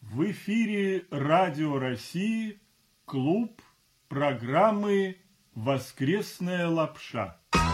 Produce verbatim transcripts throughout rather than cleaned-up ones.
В эфире Радио России, клуб программы «Воскресная лапша».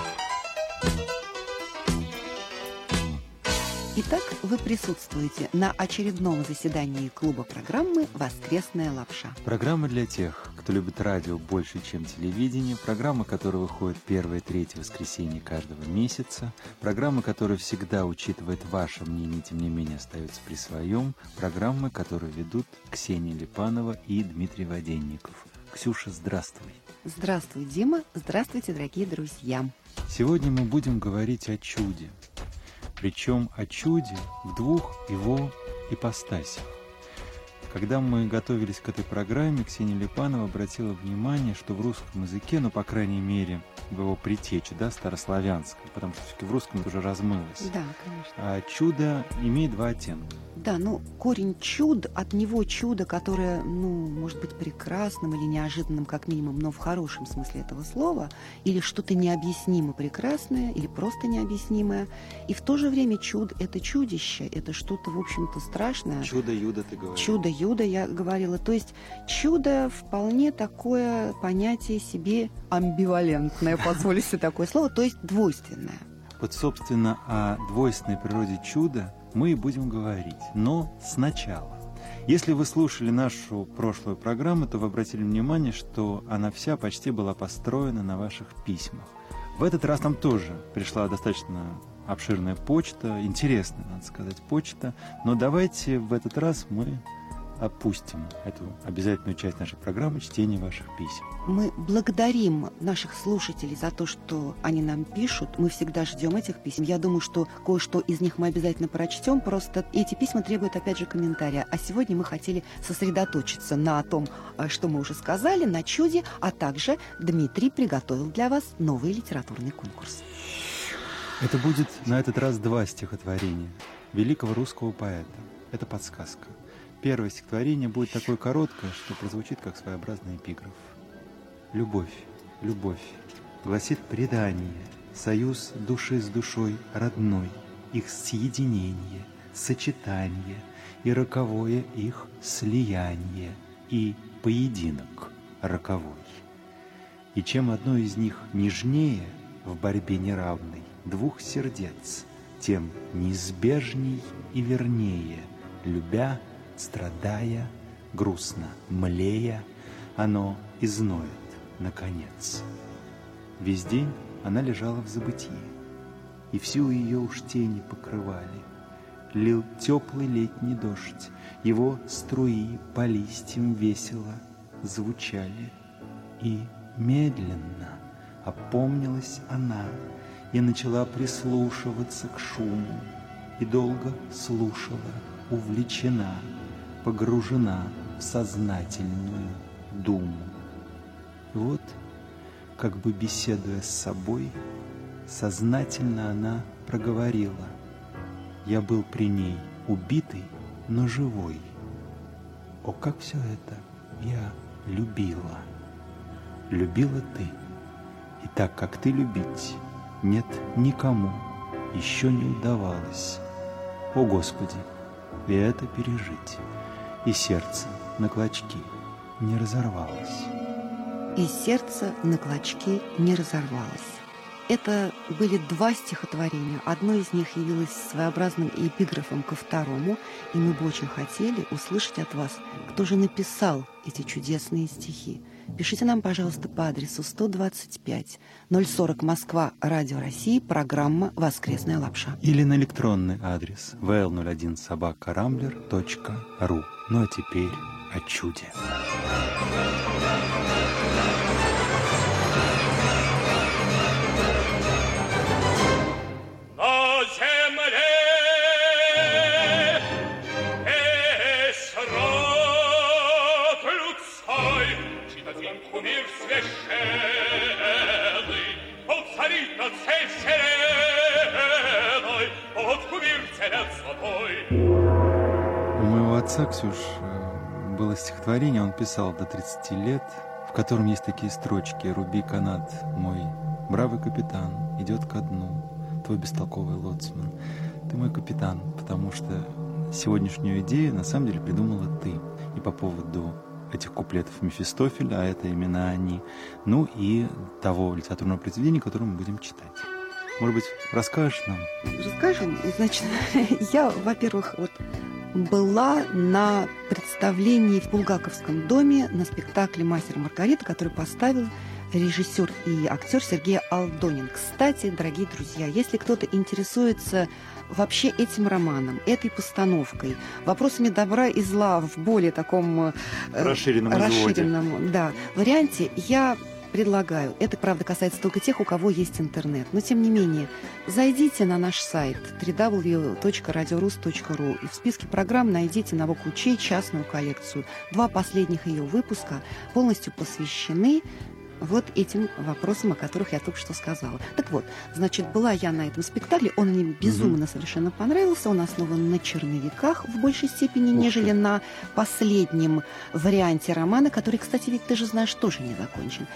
Итак, вы присутствуете на очередном заседании клуба программы «Воскресная лапша». Программа для тех, кто любит радио больше, чем телевидение, программа, которая выходит первое и третье воскресенье каждого месяца, программа, которая всегда учитывает ваше мнение, тем не менее остается при своем, программы, которую ведут Ксения Липанова и Дмитрий Воденников. Ксюша, здравствуй. Здравствуй, Дима. Здравствуйте, дорогие друзья. Сегодня мы будем говорить о чуде. Причем о чуде в двух его ипостасях. Когда мы готовились к этой программе, Ксения Липанова обратила внимание, что в русском языке, ну, по крайней мере, в его предтече, да, старославянском, потому что все-таки в русском это уже размылось. Да, конечно. А чудо имеет два оттенка. Да, ну, корень чуд, от него чудо, которое, ну, может быть прекрасным или неожиданным, как минимум, но в хорошем смысле этого слова, или что-то необъяснимо прекрасное, или просто необъяснимое. И в то же время чуд – это чудище, это что-то, в общем-то, страшное. Чудо-юдо, ты говоришь. Чудо-юдо, я говорила. То есть чудо вполне такое понятие себе амбивалентное, позволю себе такое слово, то есть двойственное. Вот, собственно, о двойственной природе чуда мы и будем говорить, но сначала. Если вы слушали нашу прошлую программу, то вы обратили внимание, что она вся почти была построена на ваших письмах. В этот раз нам тоже пришла достаточно обширная почта, интересная, надо сказать, почта, но давайте в этот раз мы опустим эту обязательную часть нашей программы чтения ваших писем. Мы благодарим наших слушателей за то, что они нам пишут. Мы всегда ждем этих писем. Я думаю, что кое-что из них мы обязательно прочтем. Просто эти письма требуют, опять же, комментария. А сегодня мы хотели сосредоточиться на том, что мы уже сказали, на чуде, а также Дмитрий приготовил для вас новый литературный конкурс. Это будет на этот раз два стихотворения великого русского поэта. Это подсказка. Первое стихотворение будет такое короткое, что прозвучит как своеобразный эпиграф. «Любовь, любовь, гласит предание, союз души с душой родной, их съединение, сочетание и роковое их слияние, и поединок роковой. И чем одно из них нежнее в борьбе неравной двух сердец, тем неизбежней и вернее, любя, страдая, грустно млея, оно изноет, наконец. Весь день она лежала в забытии, и всю ее уж тени покрывали. Лил теплый летний дождь, его струи по листьям весело звучали. И медленно опомнилась она и начала прислушиваться к шуму, и долго слушала, увлечена, погружена в сознательную думу. И вот, как бы беседуя с собой, сознательно она проговорила: «Я был при ней убитый, но живой. О, как все это я любила! Любила ты, и так, как ты любить, нет никому еще не удавалось. О, Господи, и это пережить, и сердце на клочки не разорвалось». И сердце на клочки не разорвалось. Это были два стихотворения. Одно из них явилось своеобразным эпиграфом ко второму, и мы бы очень хотели услышать от вас, кто же написал эти чудесные стихи. Пишите нам, пожалуйста, по адресу сто двадцать пять ноль сорок Москва, Радио России, программа «Воскресная лапша». Или на электронный адрес вэ эл ноль один собака рамблер точка ру. Ну а теперь о чуде. У моего отца, Ксюш, было стихотворение, он писал до тридцати лет, в котором есть такие строчки: «Руби канат, мой бравый капитан, идет ко дну, твой бестолковый лоцман. Ты мой капитан, потому что сегодняшнюю идею на самом деле придумала ты. И по поводу этих куплетов Мефистофеля, а это именно они, ну и того литературного произведения, которое мы будем читать. Может быть, расскажешь нам? Расскажем. Значит, я, во-первых, вот была на представлении в Булгаковском доме на спектакле «Мастер и Маргарита», который поставил режиссер и актер Сергей Алдонин. Кстати, дорогие друзья, если кто-то интересуется вообще этим романом, этой постановкой, вопросами добра и зла в более таком расширенном, расширенном да, варианте, я предлагаю, это, правда, касается только тех, у кого есть интернет, но, тем не менее, зайдите на наш сайт дабл ю дабл ю дабл ю точка радиорус точка ру и в списке программ найдите на букву «Ч» частную коллекцию. Два последних ее выпуска полностью посвящены вот этим вопросам, о которых я только что сказала. Так вот, значит, была я на этом спектакле, он мне безумно mm-hmm. совершенно понравился, он основан на черновиках в большей степени, Ух нежели ты. на последнем варианте романа, который, кстати, ведь ты же знаешь, тоже не закончен.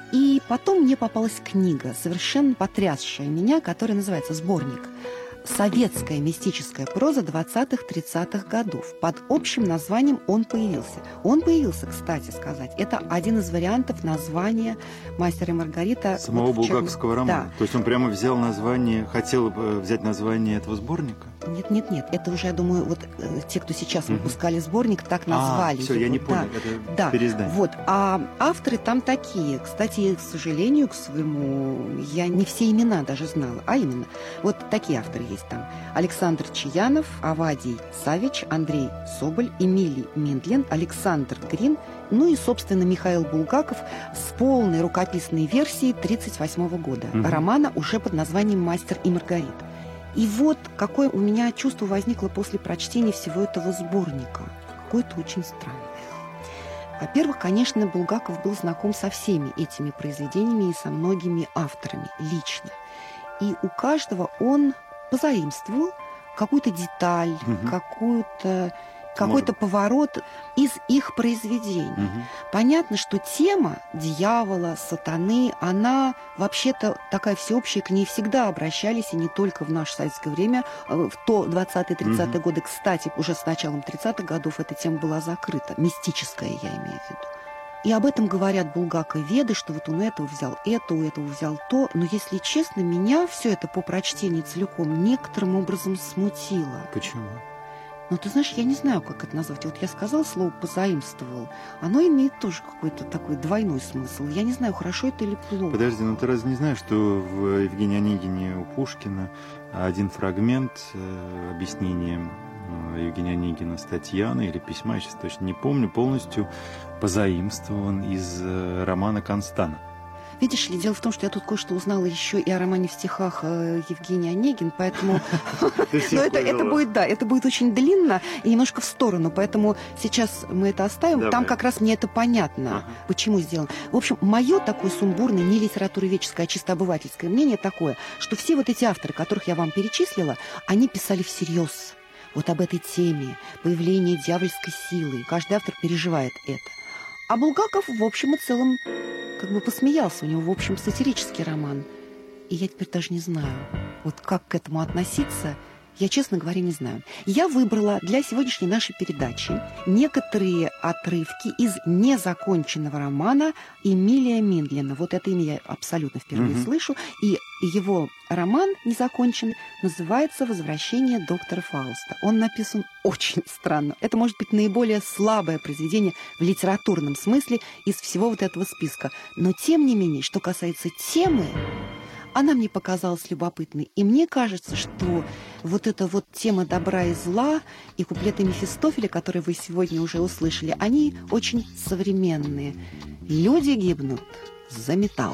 И потом мне попалась книга, совершенно потрясшая меня, которая называется «Сборник. Советская мистическая проза двадцатых-тридцатых годов». Под общим названием он появился. Он появился, кстати сказать, это один из вариантов названия «Мастера и Маргарита». Самого вот булгаковского романа? Да. То есть он прямо взял название, хотел взять название этого сборника? Нет, нет, нет. Это уже, я думаю, вот э, те, кто сейчас угу. выпускали сборник, так назвали. А, все, его. я не да. понял, это да. переиздание. Вот. А авторы там такие. Кстати, к сожалению, к своему, я не все имена даже знала. А именно, вот такие авторы есть там. Александр Чаянов, Авадий Савич, Андрей Соболь, Эмилий Миндлин, Александр Грин, ну и, собственно, Михаил Булгаков с полной рукописной версией тридцать восьмого года. Угу. Романа уже под названием «Мастер и Маргарита». И вот какое у меня чувство возникло после прочтения всего этого сборника. Какое-то очень странное. Во-первых, конечно, Булгаков был знаком со всеми этими произведениями и со многими авторами лично. И у каждого он позаимствовал какую-то деталь, угу. какую-то, какой-то поворот из их произведений. Угу. Понятно, что тема дьявола, сатаны, она вообще-то такая всеобщая, к ней всегда обращались, и не только в наше советское время. В то двадцатые-тридцатые угу. годы, кстати, уже с началом тридцатых годов эта тема была закрыта. Мистическая, я имею в виду. И об этом говорят булгаковеды, что вот он этого взял это, у этого взял то. Но, если честно, меня все это по прочтении целиком некоторым образом смутило. Почему? Ну, ты знаешь, я не знаю, как это назвать. Вот я сказала слово «позаимствовал». Оно имеет тоже какой-то такой двойной смысл. Я не знаю, хорошо это или плохо. Подожди, ну ты разве не знаешь, что в Евгении Онегине у Пушкина один фрагмент э, объяснения Евгения Онегина с Татьяной или письма, я сейчас точно не помню, полностью позаимствован из э, романа Констана. Видишь ли, дело в том, что я тут кое-что узнала еще и о романе в стихах э, Евгения Онегин, поэтому... Но это, это будет, да, это будет очень длинно и немножко в сторону, поэтому сейчас мы это оставим. Давай. Там как раз мне это понятно, ага. почему сделано. В общем, мое такое сумбурное, не литературоведческое, а чисто обывательское мнение такое, что все вот эти авторы, которых я вам перечислила, они писали всерьез вот об этой теме, появление дьявольской силы. Каждый автор переживает это. А Булгаков, в общем и целом, как бы посмеялся. У него, в общем, сатирический роман. И я теперь даже не знаю, вот как к этому относиться, я, честно говоря, не знаю. Я выбрала для сегодняшней нашей передачи некоторые отрывки из незаконченного романа Эмилия Миндлина. Вот это имя я абсолютно впервые mm-hmm. слышу. И его роман незакончен называется «Возвращение доктора Фауста». Он написан очень странно. Это может быть наиболее слабое произведение в литературном смысле из всего вот этого списка. Но, тем не менее, что касается темы, она мне показалась любопытной. И мне кажется, что вот эта вот тема добра и зла и куплеты Мефистофеля, которые вы сегодня уже услышали, они очень современные. Люди гибнут за металл.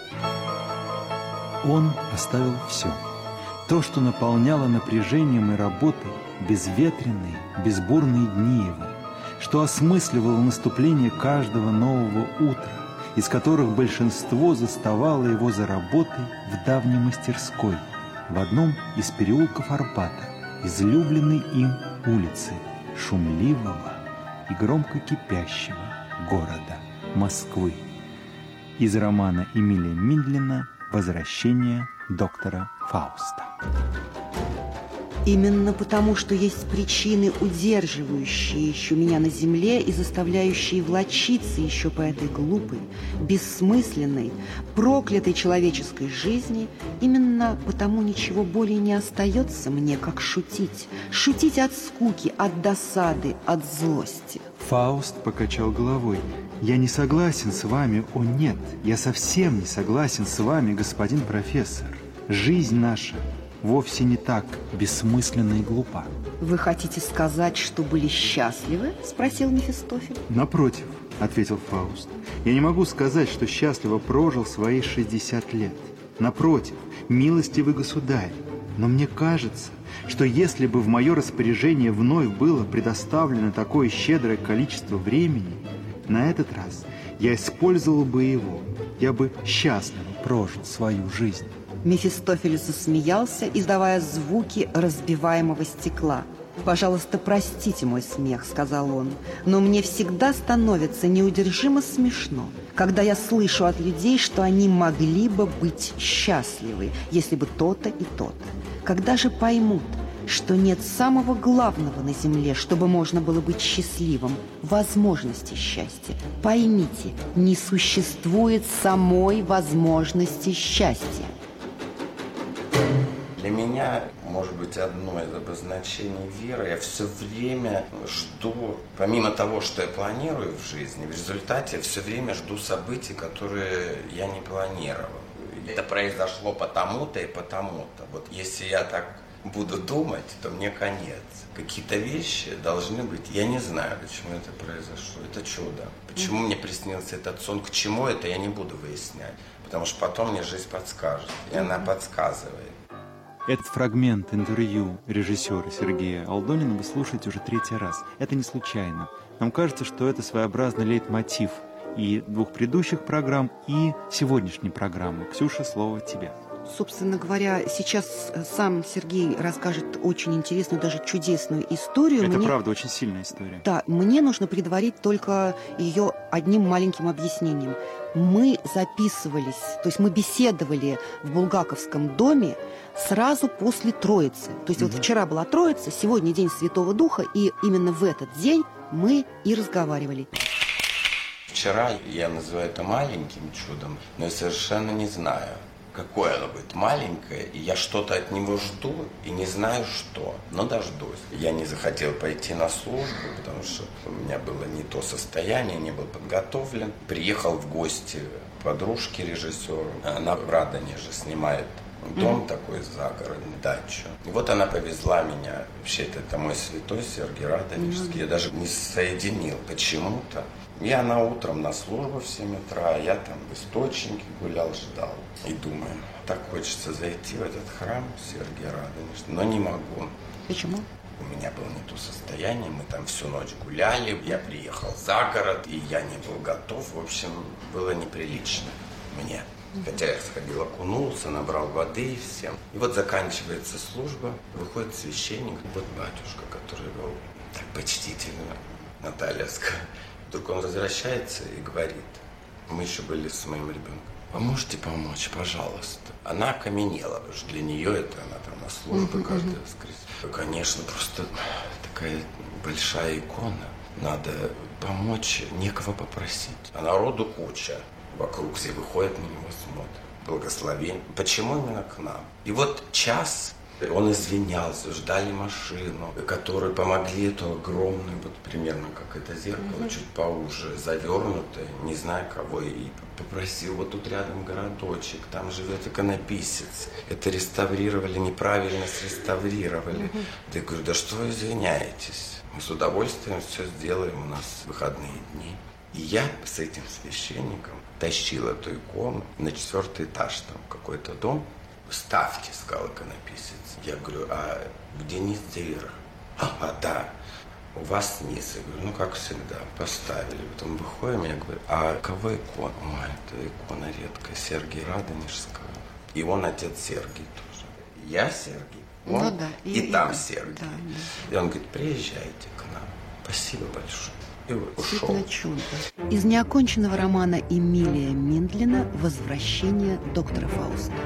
Он оставил все. То, что наполняло напряжением и работой безветренные, безбурные дни его, что осмысливало наступление каждого нового утра, из которых большинство заставало его за работой в давней мастерской, в одном из переулков Арбата, излюбленной им улицы, шумливого и громко кипящего города Москвы. Из романа Эмилия Миндлина «Возвращение доктора Фауста». Именно потому, что есть причины, удерживающие еще меня на земле и заставляющие влачиться еще по этой глупой, бессмысленной, проклятой человеческой жизни, именно потому ничего более не остается мне, как шутить. Шутить от скуки, от досады, от злости. Фауст покачал головой. «Я не согласен с вами, о нет, я совсем не согласен с вами, господин профессор. Жизнь наша вовсе не так бессмысленна и глупа». «Вы хотите сказать, что были счастливы?» – спросил Мефистофель. «Напротив», – ответил Фауст, – «я не могу сказать, что счастливо прожил свои шестьдесят лет. Напротив, милостивый государь, но мне кажется, что если бы в мое распоряжение вновь было предоставлено такое щедрое количество времени, на этот раз я использовал бы его, я бы счастливо прожил свою жизнь». Мефистофель засмеялся, издавая звуки разбиваемого стекла. «Пожалуйста, простите мой смех», — сказал он, «но мне всегда становится неудержимо смешно, когда я слышу от людей, что они могли бы быть счастливы, если бы то-то и то-то. Когда же поймут, что нет самого главного на земле, чтобы можно было быть счастливым, возможности счастья. Поймите, не существует самой возможности счастья». Для меня, может быть, одно из обозначений веры, я все время жду, помимо того, что я планирую в жизни, в результате я все время жду событий, которые я не планировал. Это произошло потому-то и потому-то. Вот если я так буду думать, то мне конец. Какие-то вещи должны быть. Я не знаю, почему это произошло. Это чудо. Почему мне приснился этот сон, к чему это, я не буду выяснять. Потому что потом мне жизнь подскажет. И она подсказывает. Этот фрагмент интервью режиссера Сергея Алдонина вы слушаете уже третий раз. Это не случайно. Нам кажется, что это своеобразный лейтмотив и двух предыдущих программ, и сегодняшней программы. Ксюша, слово тебе. Собственно говоря, сейчас сам Сергей расскажет очень интересную, даже чудесную историю. Это мне... правда очень сильная история. Да, мне нужно предварить только ее одним маленьким объяснением. Мы записывались, то есть мы беседовали в Булгаковском доме сразу после Троицы. То есть угу. вот вчера была Троица, сегодня День Святого Духа, и именно в этот день мы и разговаривали. Вчера я называю это маленьким чудом, но я совершенно не знаю, какое оно будет маленькое, и я что-то от него жду, и не знаю что, но дождусь. Я не захотел пойти на службу, потому что у меня было не то состояние, не был подготовлен. Приехал в гости к подружке режиссеру, она в Радоне же снимает дом mm-hmm. такой загородный, дачу. И вот она повезла меня, вообще это мой святой Сергий Радонежский, mm-hmm. я даже не соединил почему-то. Я на утром на службу в семь утра, я там в Источнике гулял, ждал. И думаю, так хочется зайти в этот храм Сергия Радонежского, но не могу. Почему? У меня было не то состояние, мы там всю ночь гуляли, я приехал за город, и я не был готов. В общем, было неприлично мне. Хотя я сходил, окунулся, набрал воды и всем. И вот заканчивается служба, выходит священник, вот батюшка, который был так почтительно, Наталья сказала. Вдруг он возвращается и говорит, мы еще были с моим ребенком, вы можете помочь, пожалуйста. Она окаменела, потому что для нее это она там на службе uh-huh, каждое uh-huh. воскресенье. Конечно, просто такая большая икона, надо помочь, некого попросить. А народу куча, вокруг все выходят на него, смотрят, благословение. Почему именно к нам? И вот час он извинялся, ждали машину, которые помогли эту огромную, вот примерно как это зеркало, mm-hmm. чуть поуже, завернутое, не знаю кого, и попросил, вот тут рядом городочек, там живет иконописец. Это реставрировали, неправильно среставрировали. Mm-hmm. Да я говорю, да что вы извиняетесь? Мы с удовольствием все сделаем, у нас выходные дни. И я с этим священником тащил эту икону на четвертый этаж, там какой-то дом. Ставьте, сказал иконописец. Я говорю, а где низ, где верх? А, а, да, у вас низ. Я говорю, ну как всегда, поставили. Потом выходим, я говорю, а кого икона? Ой, это икона редкая, Сергия Радонежского. И он отец Сергий тоже. Я Сергий, он, ну, да, и, и, и там и, Сергий. Да, да. И он говорит, приезжайте к нам. Спасибо большое. И ушел. Чудо. Из неоконченного романа Эмилия Миндлина «Возвращение доктора Фауста».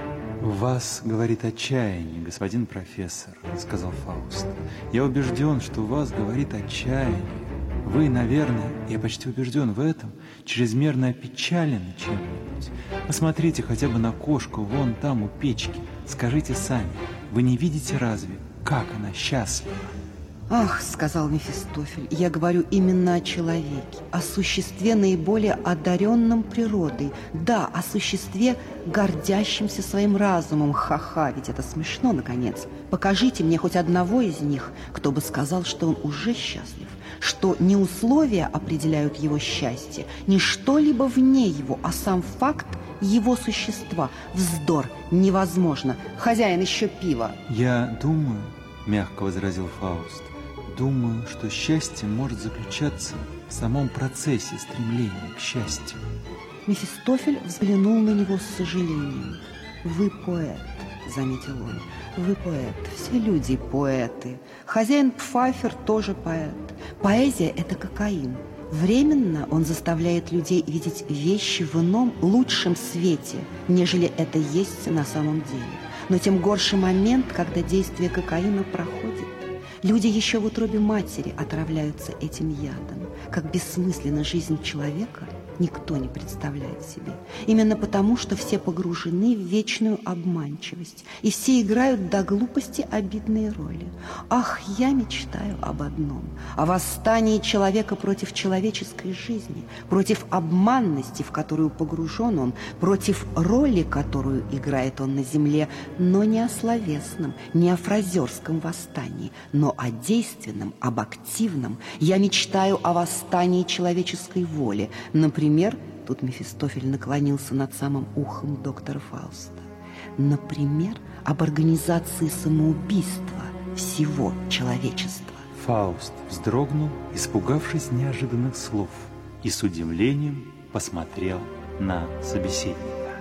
«В вас, говорит, отчаяние, господин профессор», — сказал Фауст. «Я убежден, что у вас, говорит, отчаяние. Вы, наверное, я почти убежден в этом, чрезмерно опечалены чем-нибудь. Посмотрите хотя бы на кошку вон там у печки. Скажите сами, вы не видите разве, как она счастлива?» «Ах, — сказал Мефистофель, — я говорю именно о человеке, о существе наиболее одаренном природой, да, о существе, гордящемся своим разумом. Ха-ха, ведь это смешно, наконец. Покажите мне хоть одного из них, кто бы сказал, что он уже счастлив, что не условия определяют его счастье, не что-либо вне его, а сам факт его существа. Вздор, невозможно. Хозяин, еще пиво». «Я думаю, — мягко возразил Фауст, — думаю, что счастье может заключаться в самом процессе стремления к счастью». Мефистофель взглянул на него с сожалением. «Вы поэт», — заметил он, — «вы поэт, все люди поэты. Хозяин Пфайфер тоже поэт. Поэзия — это кокаин. Временно он заставляет людей видеть вещи в ином, лучшем свете, нежели это есть на самом деле. Но тем горше момент, когда действие кокаина проходит. Люди еще в утробе матери отравляются этим ядом. Как бессмысленна жизнь человека, никто не представляет себе. Именно потому, что все погружены в вечную обманчивость, и все играют до глупости обидные роли. Ах, я мечтаю об одном – о восстании человека против человеческой жизни, против обманности, в которую погружен он, против роли, которую играет он на земле, но не о словесном, не о фразерском восстании, но о действенном, об активном. Я мечтаю о восстании человеческой воли, например, Например, тут Мефистофель наклонился над самым ухом доктора Фауста. Например, об организации самоубийства всего человечества. Фауст вздрогнул, испугавшись неожиданных слов, и с удивлением посмотрел на собеседника.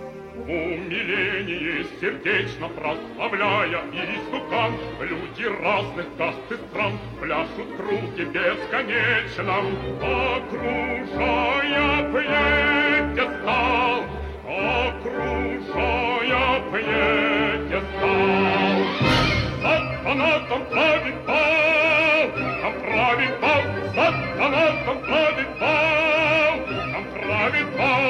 Умиление сердечно прославляя истукан, люди разных каст и стран пляшут в круге бесконечном, окружая пьедестал, окружая пьедестал. Сатана там правит бал, там правит бал, сатана там правит бал, там правит бал.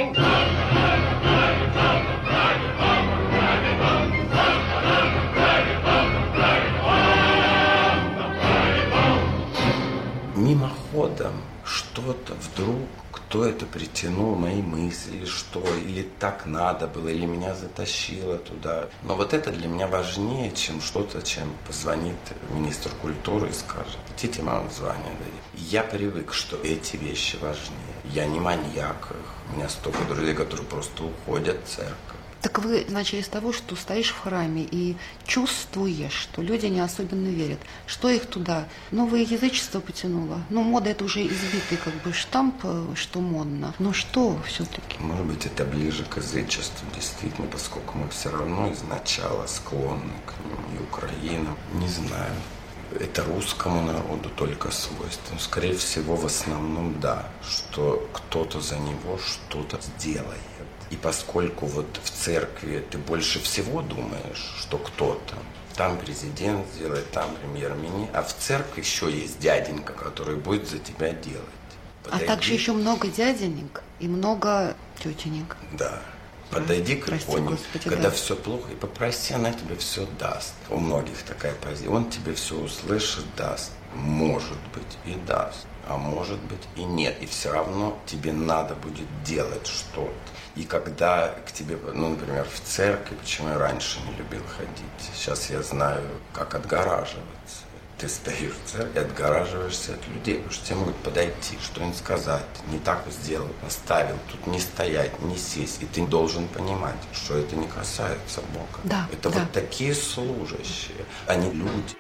Мимоходом что-то вдруг, кто это притянул мои мысли, что или так надо было, или меня затащило туда. Но вот это для меня важнее, чем что-то, чем позвонит министр культуры и скажет: хотите, мама звание дадим. Я привык, что эти вещи важнее. Я не маньяк, у меня столько друзей, которые просто уходят в церковь. Так вы начали с того, что стоишь в храме и чувствуешь, что люди не особенно верят. Что их туда? Новое язычество потянуло. Ну, мода — это уже избитый как бы штамп, что модно. Но что все-таки? Может быть, это ближе к язычеству, действительно, поскольку мы все равно изначально склонны к нему, и Украина. Не знаю. Это русскому народу только свойственно. Скорее всего, в основном, да, что кто-то за него что-то сделает. И поскольку вот в церкви ты больше всего думаешь, что кто-то, там президент сделает, там премьер-министр, а в церкви еще есть дяденька, который будет за тебя делать. Подойди. А также еще много дяденек и много тетенек. Да. Подойди к иконе, когда да. все плохо, и попроси, она тебе все даст. У многих такая позиция. Он тебе все услышит, даст. Может быть, и даст. А может быть, и нет. И все равно тебе надо будет делать что-то. И когда к тебе, ну, например, в церкви, почему я раньше не любил ходить, сейчас я знаю, как отгораживаться. Ты стоишь в церкви, отгораживаешься от людей, потому что тебе могут подойти, что-нибудь сказать, не так сделал, поставил, тут не стоять, не сесть. И ты должен понимать, что это не касается Бога. Да, это да. Вот такие служащие, они люди.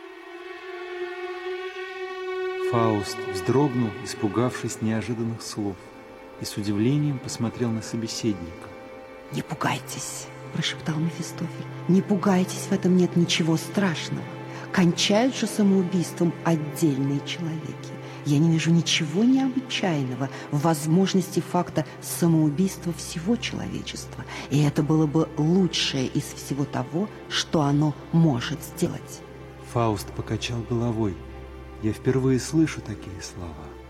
Фауст вздрогнул, испугавшись неожиданных слов, и с удивлением посмотрел на собеседника. «Не пугайтесь», – прошептал Мефистофель. «Не пугайтесь, в этом нет ничего страшного. Кончают же самоубийством отдельные человеки. Я не вижу ничего необычайного в возможности факта самоубийства всего человечества. И это было бы лучшее из всего того, что оно может сделать. Фауст покачал головой. Я впервые слышу такие слова.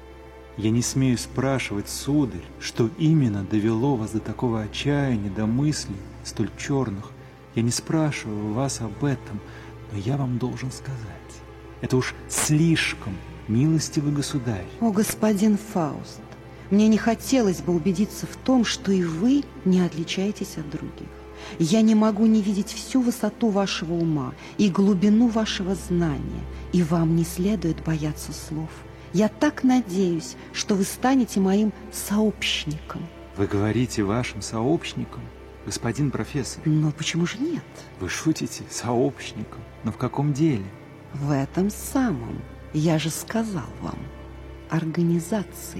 Я не смею спрашивать, сударь, что именно довело вас до такого отчаяния, до мыслей столь черных. Я не спрашиваю вас об этом, но я вам должен сказать. Это уж слишком, милостивый государь. О, господин Фауст, мне не хотелось бы убедиться в том, что и вы не отличаетесь от других. Я не могу не видеть всю высоту вашего ума и глубину вашего знания, и вам не следует бояться слов. Я так надеюсь, что вы станете моим сообщником. Вы говорите вашим сообщникам, господин профессор? Но почему же нет? Вы шутите, сообщником? Но в каком деле? В этом самом. Я же сказал вам. Организации.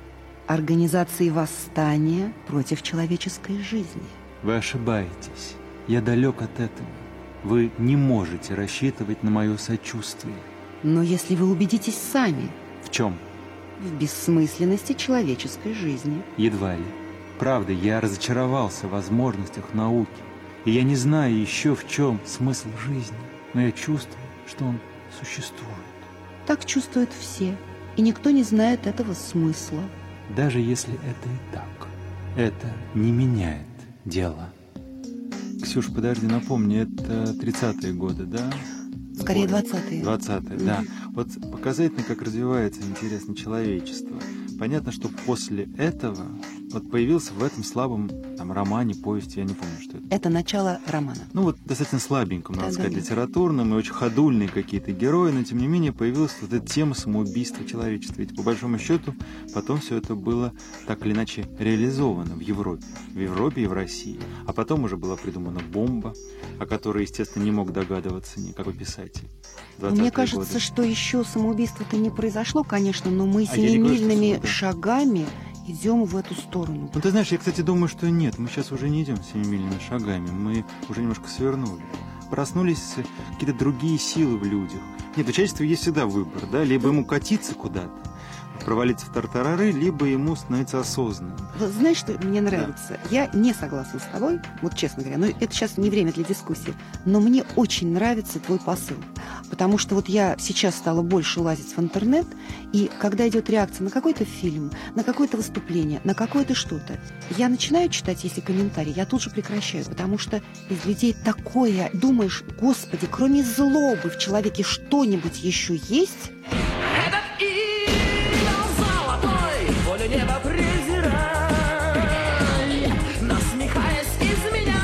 Организации восстания против человеческой жизни. Вы ошибаетесь. Я далек от этого. Вы не можете рассчитывать на мое сочувствие. Но если вы убедитесь сами... В чем? В бессмысленности человеческой жизни. Едва ли. Правда, я разочаровался в возможностях науки. И я не знаю еще, в чем смысл жизни. Но я чувствую, что он существует. Так чувствуют все. И никто не знает этого смысла. Даже если это и так, это не меняет дело. Ксюш, подожди, напомни, это тридцатые годы, да? Скорее двадцатые. Двадцатые, да. Вот показательно, как развивается, интересно, человечество. Понятно, что после этого вот появился в этом слабом там, романе, повести, я не помню, что это. Это начало романа. Ну вот достаточно слабеньком, надо да, сказать, да, литературном, и очень ходульные какие-то герои, но тем не менее появилась вот эта тема самоубийства человечества. Ведь по большому счету потом все это было так или иначе реализовано в Европе. В Европе и в России. А потом уже была придумана бомба, о которой, естественно, не мог догадываться никакой писатель. Мне кажется, годы. что еще самоубийство-то не произошло, конечно, но мы а семимильными говорю, шагами идем в эту сторону. Ну, ты знаешь, я, кстати, думаю, что нет. Мы сейчас уже не идем семимильными шагами. Мы уже немножко свернули. Проснулись какие-то другие силы в людях. Нет, у человечества есть всегда выбор, да? Либо ему катиться куда-то, провалиться в тартарары, либо ему становиться осознанным. Знаешь, что мне нравится? Да. Я не согласна с тобой, вот честно говоря, но это сейчас не время для дискуссии, но мне очень нравится твой посыл, потому что вот я сейчас стала больше лазить в интернет, и когда идет реакция на какой-то фильм, на какое-то выступление, на какое-то что-то, я начинаю читать, если комментарии, я тут же прекращаю, потому что из людей такое, думаешь, Господи, кроме злобы в человеке что-нибудь еще есть? Небо презирай, насмехаясь, изменяй.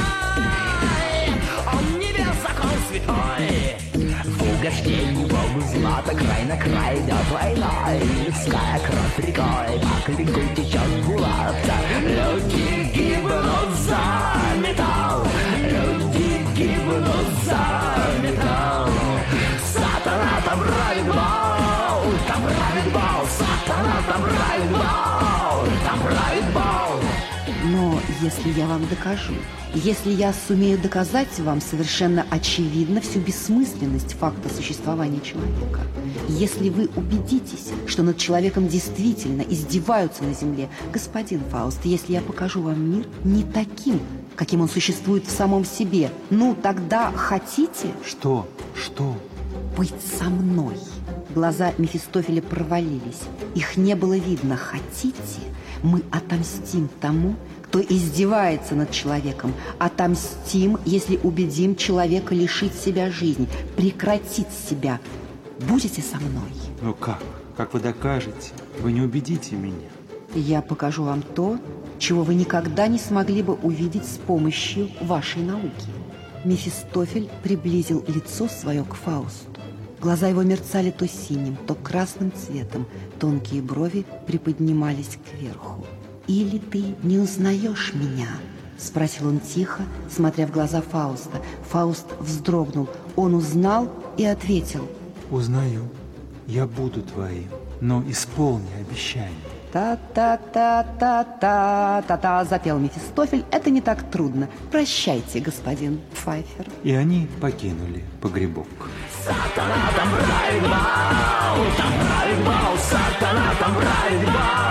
Он не вел закон святой. В угождении Богу злато край на край идет войной. Людская кровь рекой, как реку течет булат. Люди гибнут за металл, люди гибнут за металл. Сатана там правит бал, там правит бал, сатана там правит бал, там правит бал. Но если я вам докажу, если я сумею доказать вам совершенно очевидно всю бессмысленность факта существования человека, если вы убедитесь, что над человеком действительно издеваются на земле, господин Фауст, если я покажу вам мир не таким, каким он существует в самом себе, ну тогда хотите? Что? Что? Быть со мной. Глаза Мефистофеля провалились. Их не было видно. Хотите? Мы отомстим тому, кто издевается над человеком. Отомстим, если убедим человека лишить себя жизни, прекратить себя. Будете со мной? Ну как? Как вы докажете? Вы не убедите меня. Я покажу вам то, чего вы никогда не смогли бы увидеть с помощью вашей науки. Мефистофель приблизил лицо свое к Фаусту. Глаза его мерцали то синим, то красным цветом. Тонкие брови приподнимались кверху. «Или ты не узнаешь меня?» – спросил он тихо, смотря в глаза Фауста. Фауст вздрогнул. Он узнал и ответил. «Узнаю. Я буду твоим, но исполни обещание». Та-та-та-та-та-та-та, запел Мефистофель. Это не так трудно. Прощайте, господин Пфайфер. И они покинули погребок. Сатана там правит бал, там правит бал, сатана там правит бал.